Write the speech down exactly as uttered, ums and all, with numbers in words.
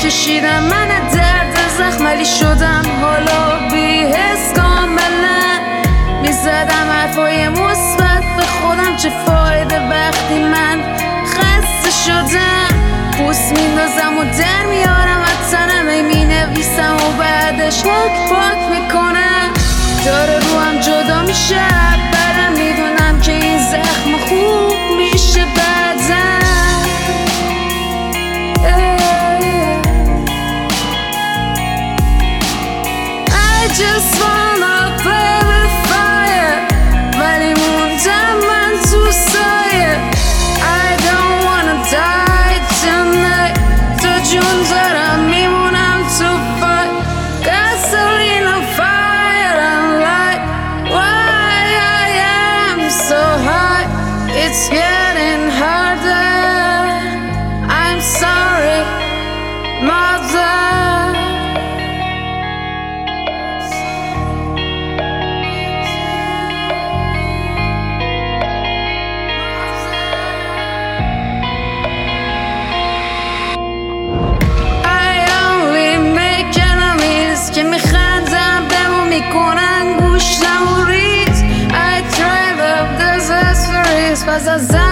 کشیدم من درد زخملی شدم حالا بی حس کاملا میزدم حرفای مثبت به خودم چه فایده وقتی من خسته شدم پوست میندازم و در میارم از تنم ای مینویسم و بعدش پاک پاک میکنم داره روم جدا میشه برم میدونم که این زخم خوب میشه بعدم I just wanna play with fire ولی موندم من تو سایه I don't wanna die tonight تو جون دارم میمونم تو فای gasoline on fire I'm like why I am so high it's getting harder I'm sorry mother که میخندم بمون میکنن گوشتم و ریز I drive up the streets پس از